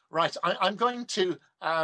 Right, I'm going to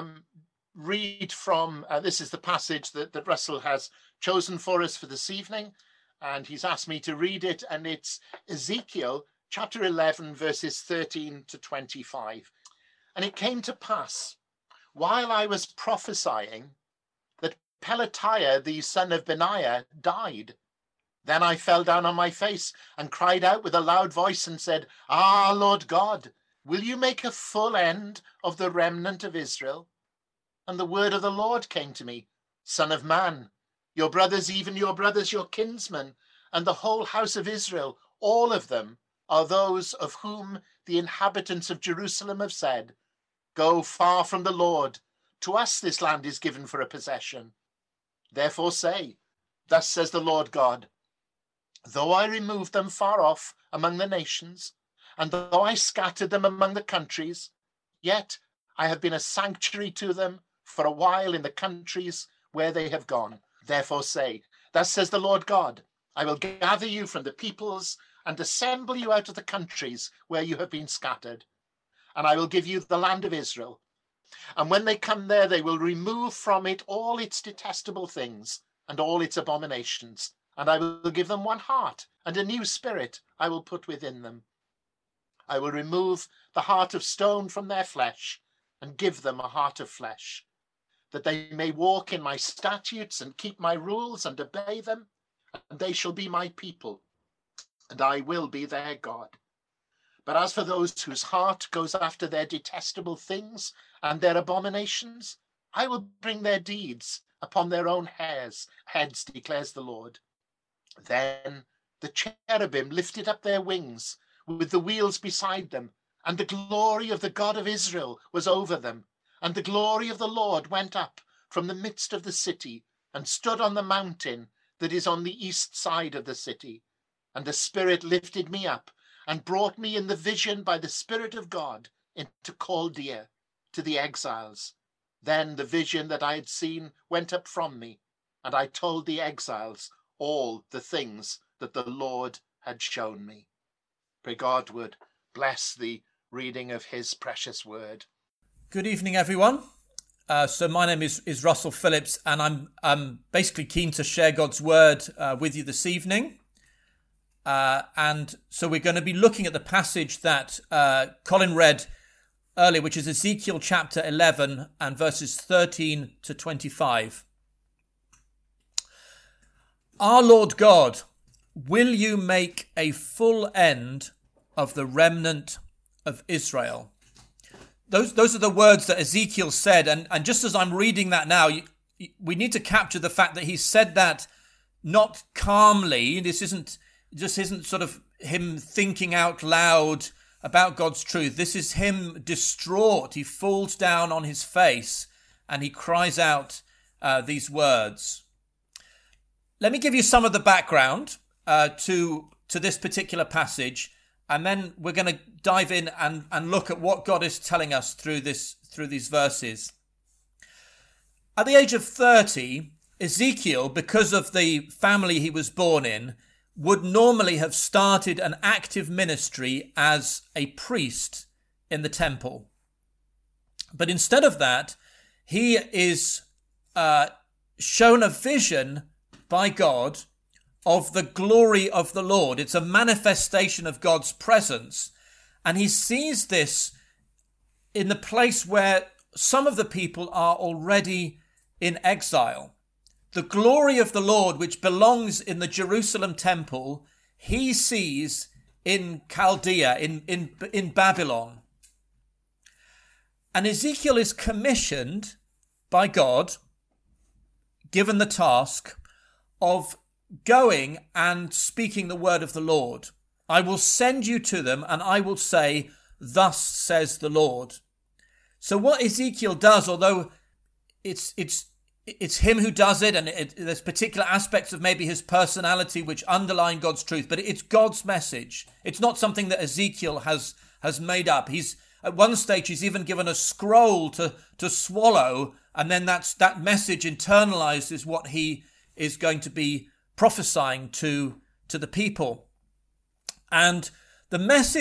read from, this is the passage that Russell has chosen for us for this evening, and he's asked me to read it, and it's Ezekiel chapter 11, verses 13 to 25. And it came to pass, while I was prophesying, that Pelatiah, the son of Benaiah, died. Then I fell down on my face and cried out with a loud voice and said, Ah, Lord God, will you make a full end of the remnant of Israel? And the word of the Lord came to me, Son of man, your brothers, even your brothers, your kinsmen, and the whole house of Israel, all of them, are those of whom the inhabitants of Jerusalem have said, Go far from the Lord. To us this land is given for a possession. Therefore say, Thus says the Lord God, Though I removed them far off among the nations, and though I scattered them among the countries, yet I have been a sanctuary to them for a while in the countries where they have gone. Therefore say, Thus says the Lord God, I will gather you from the peoples and assemble you out of the countries where you have been scattered, and I will give you the land of Israel. And when they come there, they will remove from it all its detestable things and all its abominations. And I will give them one heart, and a new spirit I will put within them. I will remove the heart of stone from their flesh, and give them a heart of flesh, that they may walk in my statutes and keep my rules and obey them, and they shall be my people, and I will be their God. But as for those whose heart goes after their detestable things and their abominations, I will bring their deeds upon their own heads, declares the Lord. Then the cherubim lifted up their wings with the wheels beside them, and the glory of the God of Israel was over them. And the glory of the Lord went up from the midst of the city and stood on the mountain that is on the east side of the city. And the Spirit lifted me up and brought me in the vision by the Spirit of God into Chaldea, to the exiles. Then the vision that I had seen went up from me, and I told the exiles all the things that the Lord had shown me. Pray God would bless the reading of his precious word. Good evening, everyone. So my name is Russell Phillips, and I'm basically keen to share God's word with you this evening. And so we're going to be looking at the passage that Colin read earlier, which is Ezekiel chapter 11 and verses 13 to 25. Our Lord God, will you make a full end of the remnant of Israel? Those are the words that Ezekiel said. And just as I'm reading that now, we need to capture the fact that he said that not calmly. This isn't sort of him thinking out loud about God's truth. This is him distraught. He falls down on his face and he cries out these words. Let me give you some of the background to this particular passage, and then we're going to dive in and look at what God is telling us through these verses. At the age of 30, Ezekiel, because of the family he was born in, would normally have started an active ministry as a priest in the temple. But instead of that, he is shown a vision by God of the glory of the Lord. It's a manifestation of God's presence. And he sees this in the place where some of the people are already in exile. The glory of the Lord, which belongs in the Jerusalem temple, he sees in Chaldea, in Babylon. And Ezekiel is commissioned by God, given the task of going and speaking the word of the Lord. I will send you to them, and I will say, Thus says the Lord. So what Ezekiel does, although it's him who does it, and there's particular aspects of maybe his personality which underline God's truth, but it's God's message. It's not something that Ezekiel has made up. At one stage, he's even given a scroll to swallow, and then that message internalized is what he is going to be prophesying to the people. And the message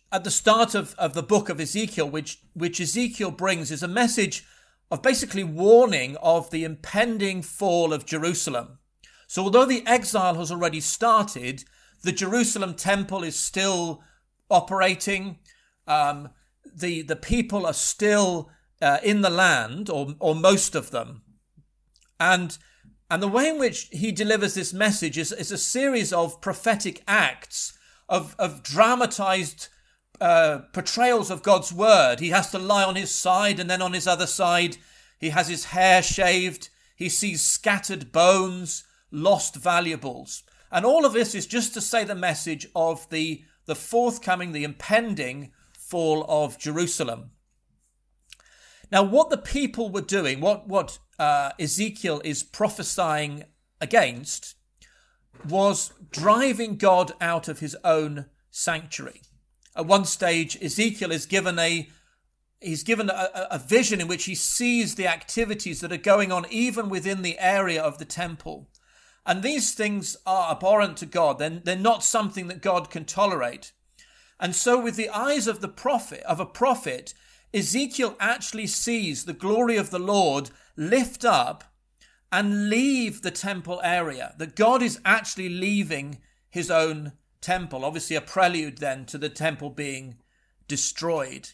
at the start of the book of Ezekiel, which Ezekiel brings, is a message of basically warning of the impending fall of Jerusalem. So although the exile has already started, the Jerusalem temple is still operating. The people are still in the land, or most of them. And the way in which he delivers this message is a series of prophetic acts, of dramatized portrayals of God's word. He has to lie on his side, and then on his other side, he has his hair shaved. He sees scattered bones, lost valuables. And all of this is just to say the message of the forthcoming, the impending fall of Jerusalem. Now, what the people were doing, what Ezekiel is prophesying against, was driving God out of his own sanctuary. At one stage, Ezekiel is given a vision in which he sees the activities that are going on even within the area of the temple. And these things are abhorrent to God. They're not something that God can tolerate. And so with the eyes of a prophet, Ezekiel actually sees the glory of the Lord lift up and leave the temple area. That God is actually leaving his own temple. Obviously a prelude then to the temple being destroyed.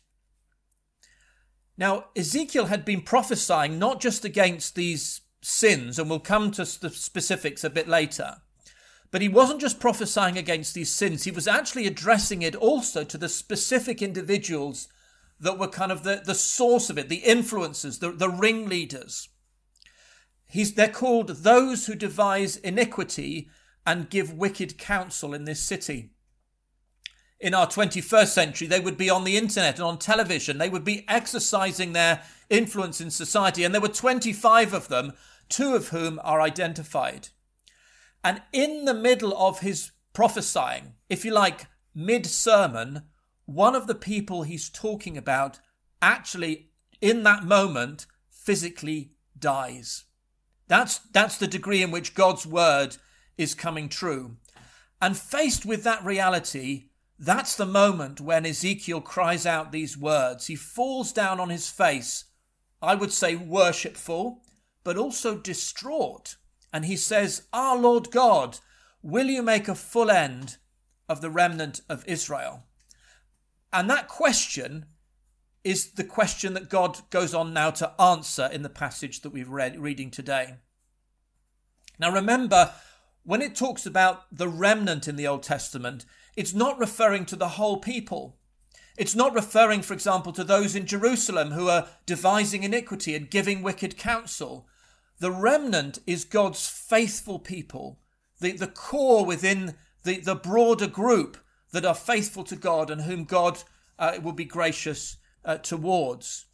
Now, Ezekiel had been prophesying not just against these sins, and we'll come to the specifics a bit later, but he wasn't just prophesying against these sins. He was actually addressing it also to the specific individuals that were kind of the source of it, the influencers, the ringleaders. They're called those who devise iniquity and give wicked counsel in this city. In our 21st century, they would be on the internet and on television. They would be exercising their influence in society. And there were 25 of them, 2 of whom are identified. And in the middle of his prophesying, if you like, mid-sermon, one of the people he's talking about actually, in that moment, physically dies. That's the degree in which God's word is coming true. And faced with that reality, that's the moment when Ezekiel cries out these words. He falls down on his face, I would say worshipful, but also distraught. And he says, "Our Lord God, will you make a full end of the remnant of Israel?" And that question is the question that God goes on now to answer in the passage that we're reading today. Now remember, when it talks about the remnant in the Old Testament, it's not referring to the whole people. It's not referring, for example, to those in Jerusalem who are devising iniquity and giving wicked counsel. The remnant is God's faithful people, the core within the broader group that are faithful to God and whom God will be gracious towards.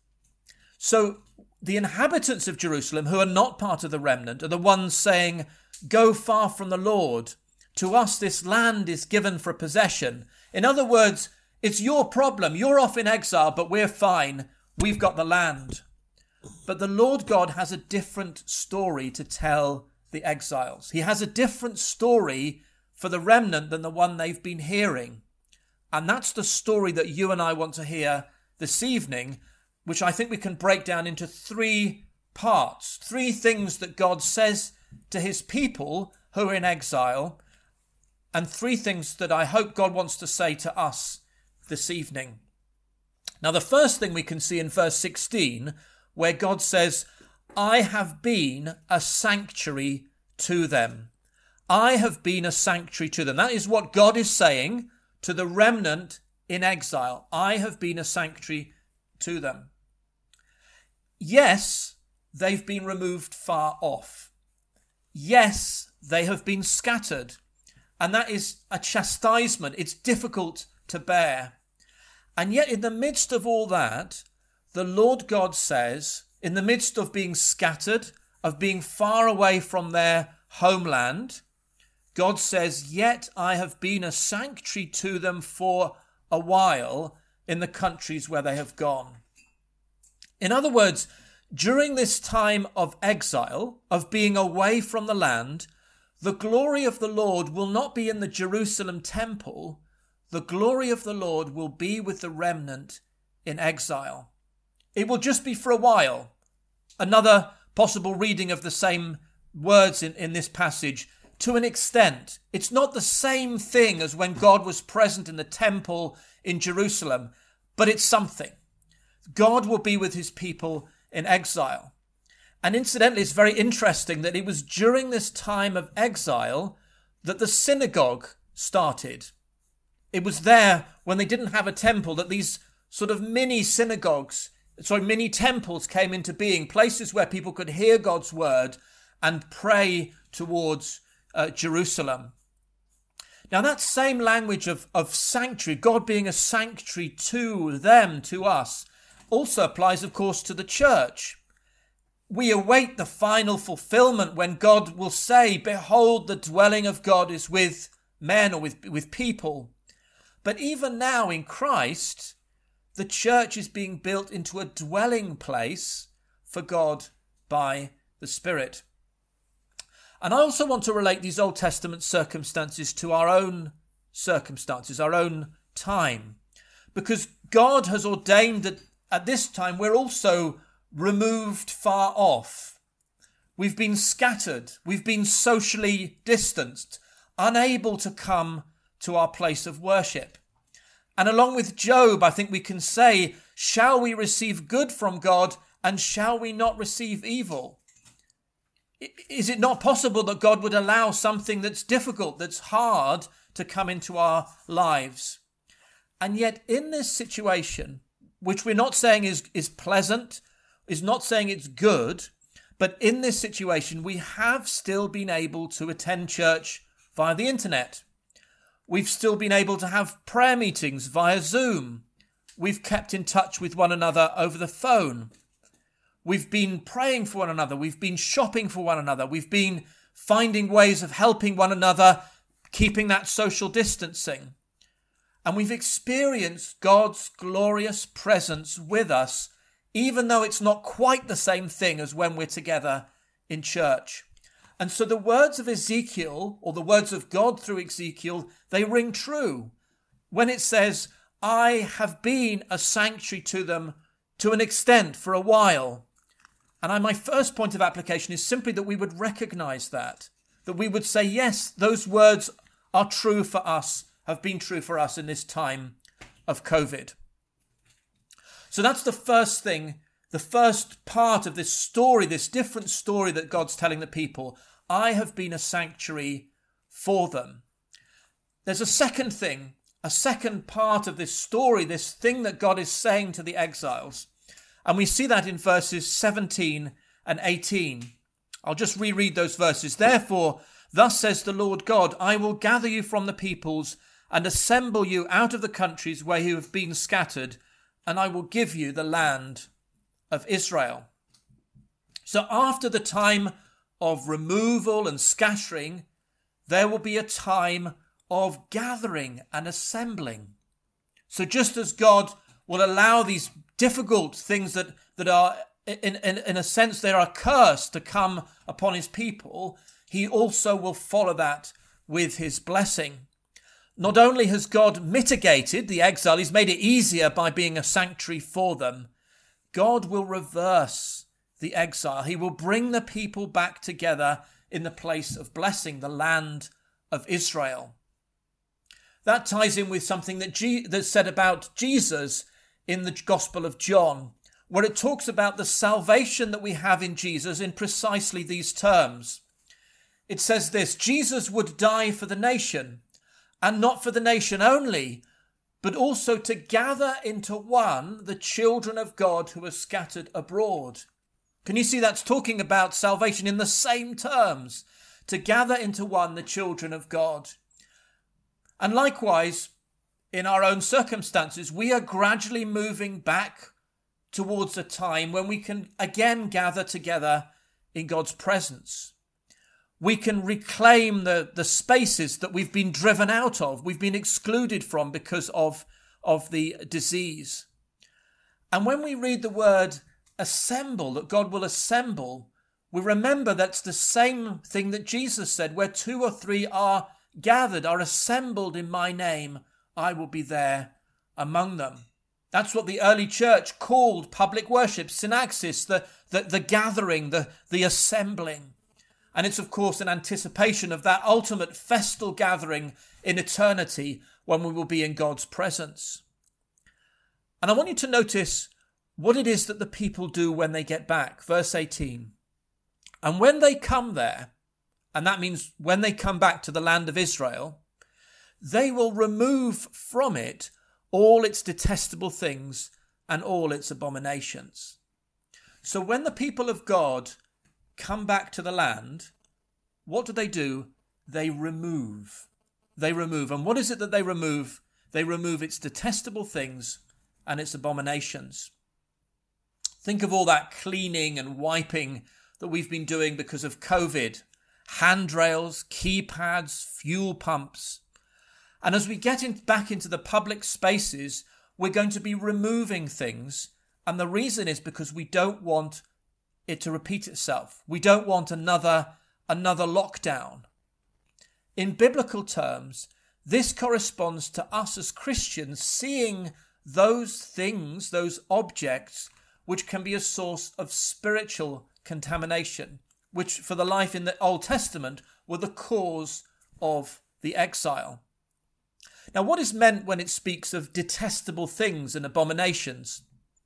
So the inhabitants of Jerusalem who are not part of the remnant are the ones saying, "Go far from the Lord. To us this land is given for possession." In other words, it's your problem. You're off in exile, but we're fine. We've got the land. But the Lord God has a different story to tell the exiles. He has a different story for the remnant than the one they've been hearing. And that's the story that you and I want to hear this evening, which I think we can break down into 3 parts, 3 things that God says to his people who are in exile, and 3 things that I hope God wants to say to us this evening. Now, the first thing we can see in verse 16, where God says, "I have been a sanctuary to them." I have been a sanctuary to them. That is what God is saying to the remnant in exile. I have been a sanctuary to them. Yes, they've been removed far off. Yes, they have been scattered. And that is a chastisement. It's difficult to bear. And yet in the midst of all that, the Lord God says, in the midst of being scattered, of being far away from their homeland, God says, "Yet I have been a sanctuary to them for a while in the countries where they have gone." In other words, during this time of exile, of being away from the land, the glory of the Lord will not be in the Jerusalem temple. the glory of the Lord will be with the remnant in exile. It will just be for a while. Another possible reading of the same words in this passage, to an extent. It's not the same thing as when God was present in the temple in Jerusalem, but it's something. God will be with his people in exile. And incidentally, it's very interesting that it was during this time of exile that the synagogue started. It was there, when they didn't have a temple, that these sort of mini temples came into being, places where people could hear God's word and pray towards Jerusalem. Now that same language of sanctuary, God being a sanctuary to them, to us, also applies, of course, to the church. We await the final fulfillment when God will say, behold, the dwelling of God is with men, or with people. But even now in Christ, the church is being built into a dwelling place for God by the Spirit. And I also want to relate these Old Testament circumstances to our own circumstances, our own time, because God has ordained that at this time we're also removed far off. We've been scattered. We've been socially distanced, unable to come to our place of worship. And along with Job, I think we can say, shall we receive good from God, and shall we not receive evil? Is it not possible that God would allow something that's difficult, that's hard, to come into our lives? And yet in this situation, which we're not saying is pleasant, is not saying it's good, but in this situation, we have still been able to attend church via the internet. We've still been able to have prayer meetings via Zoom. We've kept in touch with one another over the phone. We've been praying for one another. We've been shopping for one another. We've been finding ways of helping one another, keeping that social distancing. And we've experienced God's glorious presence with us, even though it's not quite the same thing as when we're together in church. And so the words of Ezekiel, or the words of God through Ezekiel, they ring true when it says, I have been a sanctuary to them to an extent for a while. And my first point of application is simply that we would recognize that we would say, yes, those words are true for us, have been true for us in this time of COVID. So that's the first thing, the first part of this story, this different story that God's telling the people. I have been a sanctuary for them. There's a second thing, a second part of this story, this thing that God is saying to the exiles. And we see that in verses 17 and 18. I'll just reread those verses. Therefore, thus says the Lord God, I will gather you from the peoples and assemble you out of the countries where you have been scattered, and I will give you the land of Israel. So after the time of removal and scattering, there will be a time of gathering and assembling. So just as God will allow these difficult things that are, in a sense, they are a curse to come upon his people, he also will follow that with his blessing. Not only has God mitigated the exile, he's made it easier by being a sanctuary for them, God will reverse the exile. He will bring the people back together in the place of blessing, the land of Israel. That ties in with something that's said about Jesus in the Gospel of John, where it talks about the salvation that we have in Jesus in precisely these terms. It says this, Jesus would die for the nation, and not for the nation only, but also to gather into one the children of God who are scattered abroad. Can you see that's talking about salvation in the same terms? To gather into one the children of God. And likewise, in our own circumstances, we are gradually moving back towards a time when we can again gather together in God's presence. We can reclaim the spaces that we've been driven out of, we've been excluded from because of the disease. And when we read the word assemble, that God will assemble, we remember that's the same thing that Jesus said, where two or three are gathered, are assembled in my name, I will be there among them. That's what the early church called public worship, synaxis, the gathering, the assembling. And it's, of course, an anticipation of that ultimate festal gathering in eternity when we will be in God's presence. And I want you to notice what it is that the people do when they get back. Verse 18. And when they come there, and that means when they come back to the land of Israel, they will remove from it all its detestable things and all its abominations. So when the people of God come back to the land, what do? They remove. They remove. And what is it that they remove? They remove its detestable things and its abominations. Think of all that cleaning and wiping that we've been doing because of COVID. Handrails, keypads, fuel pumps. And as we get back into the public spaces, we're going to be removing things. And the reason is because we don't want it to repeat itself. We don't want another lockdown. In biblical terms, this corresponds to us as Christians seeing those things, those objects, which can be a source of spiritual contamination, which for the life in the Old Testament were the cause of the exile. Now, what is meant when it speaks of detestable things and abominations?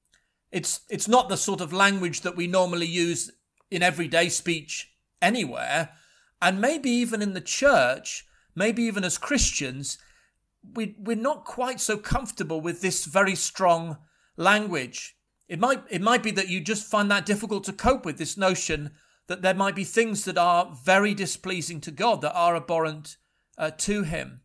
It's not the sort of language that we normally use in everyday speech anywhere. And maybe even in the church, maybe even as Christians, we're not quite so comfortable with this very strong language. It might be that you just find that difficult to cope with, this notion that there might be things that are very displeasing to God, that are abhorrent to him.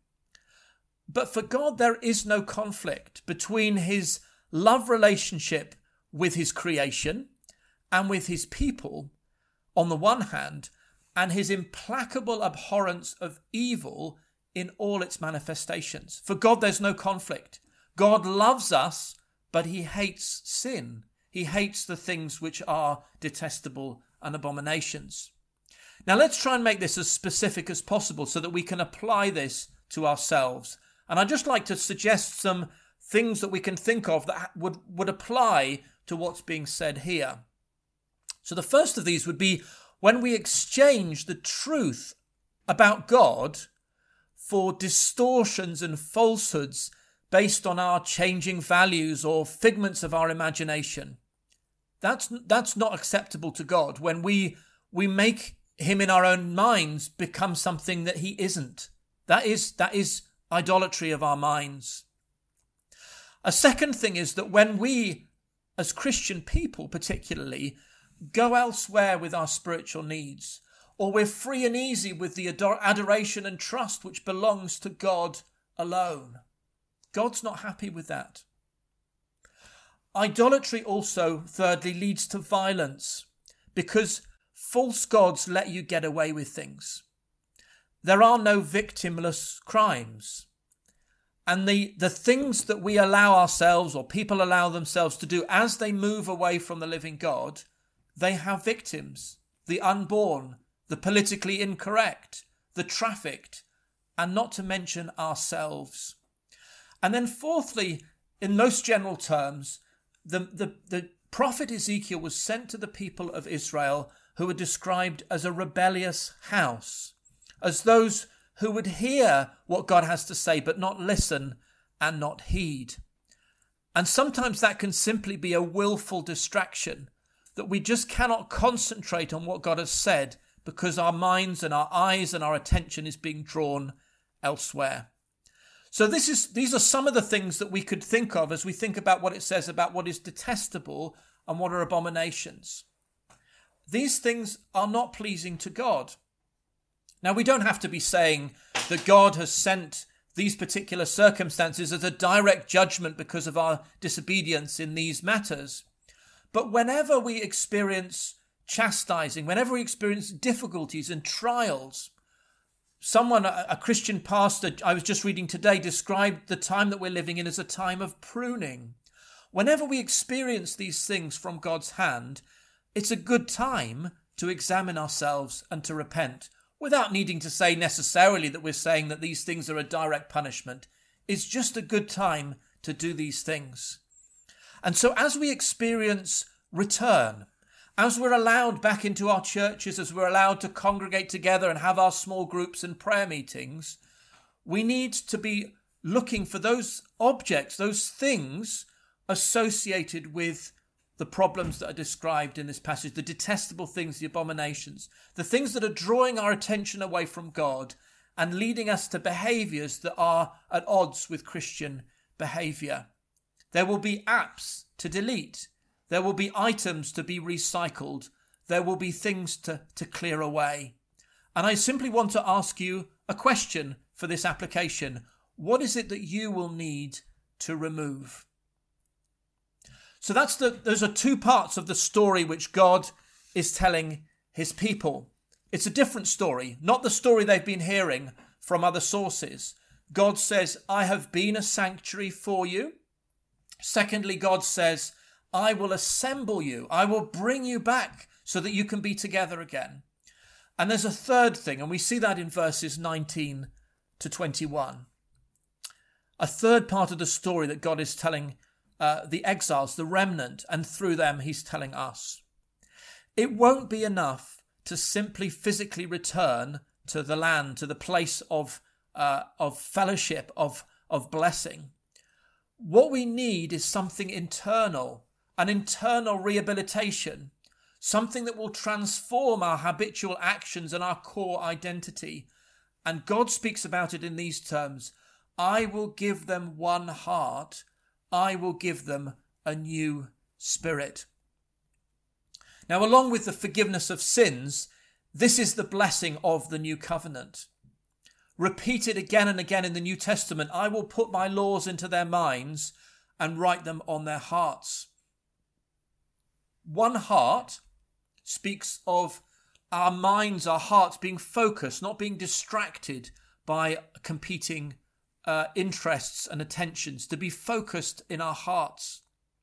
But for God, there is no conflict between his love relationship with his creation and with his people on the one hand, and his implacable abhorrence of evil in all its manifestations. For God, there's no conflict. God loves us, but he hates sin. He hates the things which are detestable and abominations. Now, let's try and make this as specific as possible so that we can apply this to ourselves. And I'd just like to suggest some things that we can think of that would apply to what's being said here. So the first of these would be when we exchange the truth about God for distortions and falsehoods based on our changing values or figments of our imagination. That's not acceptable to God when we make him in our own minds become something that he isn't. That is idolatry of our minds. A second thing is that when we, as Christian people particularly, go elsewhere with our spiritual needs, or we're free and easy with the adoration and trust which belongs to God alone, God's not happy with that. Idolatry also, thirdly, leads to violence because false gods let you get away with things. There are no victimless crimes. And the things that we allow ourselves or people allow themselves to do as they move away from the living God, they have victims. The unborn, the politically incorrect, the trafficked, and not to mention ourselves. And then fourthly, in most general terms, the prophet Ezekiel was sent to the people of Israel who were described as a rebellious house, as those who would hear what God has to say but not listen and not heed. And sometimes that can simply be a willful distraction, that we just cannot concentrate on what God has said because our minds and our eyes and our attention is being drawn elsewhere. So these are some of the things that we could think of as we think about what it says about what is detestable and what are abominations. These things are not pleasing to God. Now, we don't have to be saying that God has sent these particular circumstances as a direct judgment because of our disobedience in these matters. But whenever we experience chastising, whenever we experience difficulties and trials, someone, a Christian pastor I was just reading today, described the time that we're living in as a time of pruning. Whenever we experience these things from God's hand, it's a good time to examine ourselves and to repent, without needing to say necessarily that we're saying that these things are a direct punishment. is just a good time to do these things. And so as we experience return, as we're allowed back into our churches, as we're allowed to congregate together and have our small groups and prayer meetings, we need to be looking for those objects, those things associated with the problems that are described in this passage, the detestable things, the abominations, the things that are drawing our attention away from God and leading us to behaviours that are at odds with Christian behaviour. There will be apps to delete. There will be items to be recycled. There will be things to clear away. And I simply want to ask you a question for this application. What is it that you will need to remove? So those are two parts of the story which God is telling his people. It's a different story, not the story they've been hearing from other sources. God says, I have been a sanctuary for you. Secondly, God says, I will assemble you. I will bring you back so that you can be together again. And there's a third thing, and we see that in verses 19 to 21. A third part of the story that God is telling the exiles, the remnant, and through them he's telling us. It won't be enough to simply physically return to the land, to the place of fellowship, of blessing. What we need is something internal, an internal rehabilitation, something that will transform our habitual actions and our core identity. And God speaks about it in these terms: I will give them one heart. I will give them a new spirit. Now, along with the forgiveness of sins, this is the blessing of the new covenant. Repeated again and again in the New Testament, I will put my laws into their minds and write them on their hearts. One heart speaks of our minds, our hearts being focused, not being distracted by competing interests and attentions, to be focused in our hearts.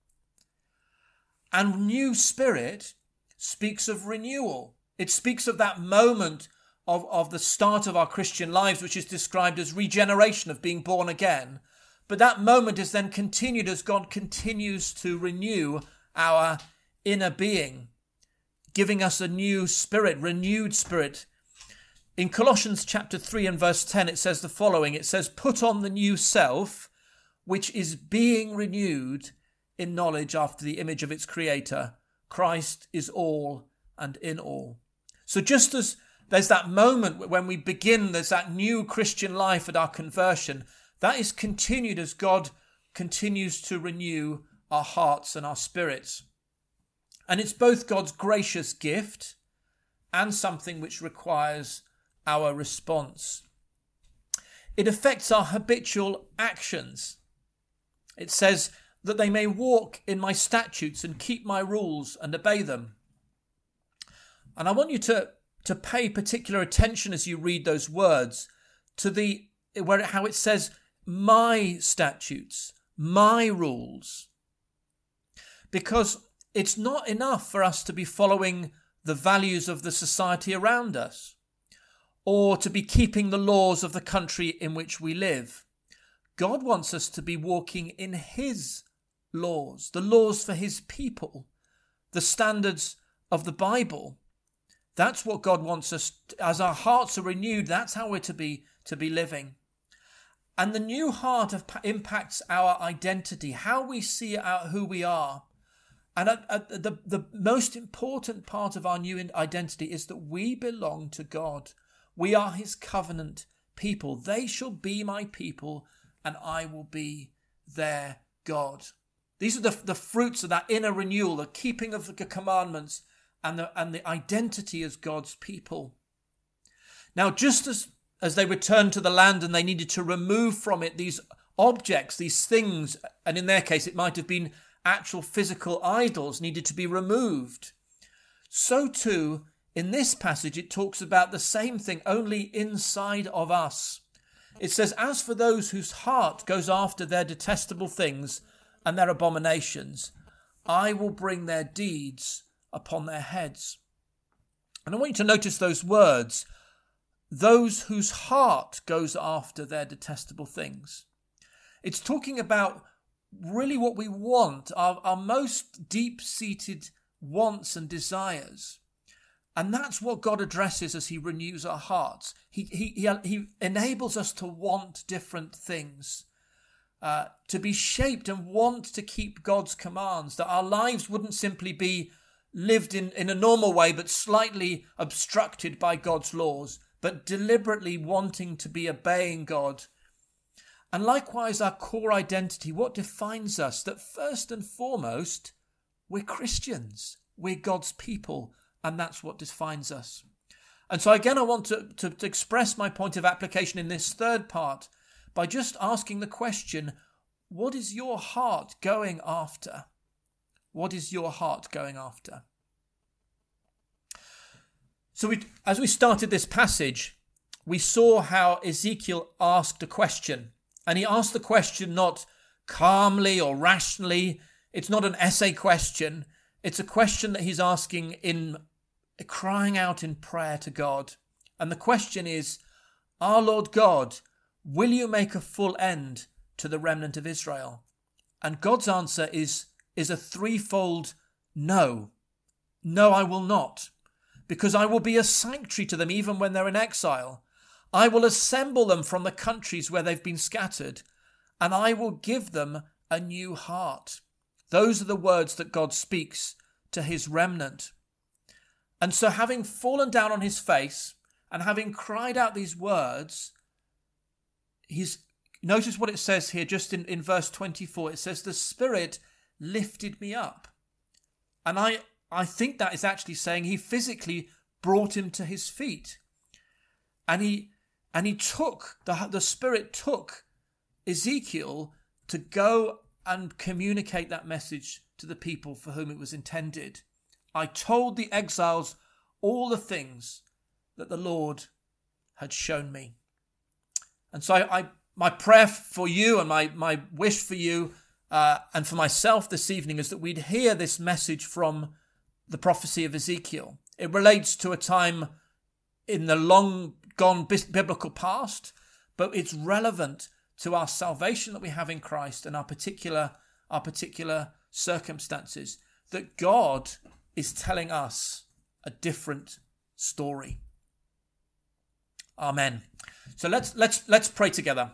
And new spirit speaks of renewal. It speaks of that moment of the start of our Christian lives, which is described as regeneration, of being born again. But that moment is then continued as God continues to renew our inner being, giving us a new spirit, renewed spirit. In Colossians chapter 3 and verse 10, it says the following. It says, put on the new self, which is being renewed in knowledge after the image of its creator. Christ is all and in all. So just as there's that moment when we begin, there's that new Christian life at our conversion, that is continued as God continues to renew our hearts and our spirits. And it's both God's gracious gift and something which requires our response. It affects our habitual actions. It says that they may walk in my statutes and keep my rules and obey them. And I want you to pay particular attention as you read those words to how it says my statutes, my rules. Because it's not enough for us to be following the values of the society around us, or to be keeping the laws of the country in which we live. God wants us to be walking in his laws, the laws for his people, the standards of the Bible. That's what God wants us, as our hearts are renewed, that's how we're to be living. And the new heart impacts our identity, how we see who we are. And the most important part of our new identity is that we belong to God. We are his covenant people. They shall be my people, and I will be their God. These are the fruits of that inner renewal, the keeping of the commandments, and the identity as God's people. Now, just as they returned to the land and they needed to remove from it these objects, these things, and in their case it might have been actual physical idols needed to be removed, so too in this passage it talks about the same thing, only inside of us. It says, as for those whose heart goes after their detestable things and their abominations, I will bring their deeds upon their heads. And I want you to notice those words, those whose heart goes after their detestable things. It's talking about really what we want, our most deep-seated wants and desires. And that's what God addresses as he renews our hearts. He enables us to want different things, to be shaped and want to keep God's commands, that our lives wouldn't simply be lived in a normal way, but slightly obstructed by God's laws, but deliberately wanting to be obeying God. And likewise, our core identity, what defines us, that first and foremost, we're Christians, we're God's people, and that's what defines us. And so again, I want to express my point of application in this third part by just asking the question, what is your heart going after? What is your heart going after? So as we started this passage, we saw how Ezekiel asked a question. And he asked the question not calmly or rationally. It's not an essay question. It's a question that he's asking in crying out in prayer to God. And the question is, our Lord God, will you make a full end to the remnant of Israel? And God's answer is a threefold no. No, I will not, because I will be a sanctuary to them even when they're in exile. I will assemble them from the countries where they've been scattered, and I will give them a new heart. Those are the words that God speaks to his remnant. And so having fallen down on his face and having cried out these words, notice what it says here just in verse 24. It says, the Spirit lifted me up. And I think that is actually saying he physically brought him to his feet. And the Spirit took Ezekiel to go and communicate that message to the people for whom it was intended. I told the exiles all the things that the Lord had shown me. And so my prayer for you and my wish for you and for myself this evening is that we'd hear this message from the prophecy of Ezekiel. It relates to a time in the long gone biblical past, but it's relevant to our salvation that we have in Christ and our particular circumstances, that God is telling us a different story. Amen. So let's pray together.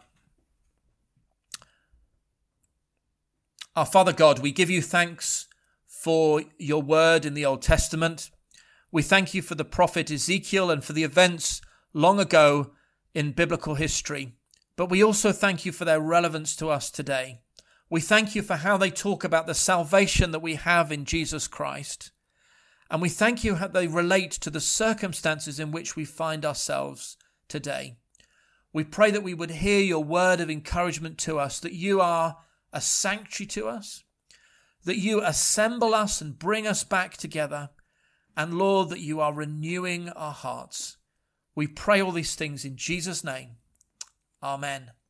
Our Father God, we give you thanks for your word in the Old Testament. We thank you for the prophet Ezekiel and for the events long ago in biblical history. But we also thank you for their relevance to us today. We thank you for how they talk about the salvation that we have in Jesus Christ. And we thank you how they relate to the circumstances in which we find ourselves today. We pray that we would hear your word of encouragement to us, that you are a sanctuary to us, that you assemble us and bring us back together, and Lord, that you are renewing our hearts. We pray all these things in Jesus' name. Amen.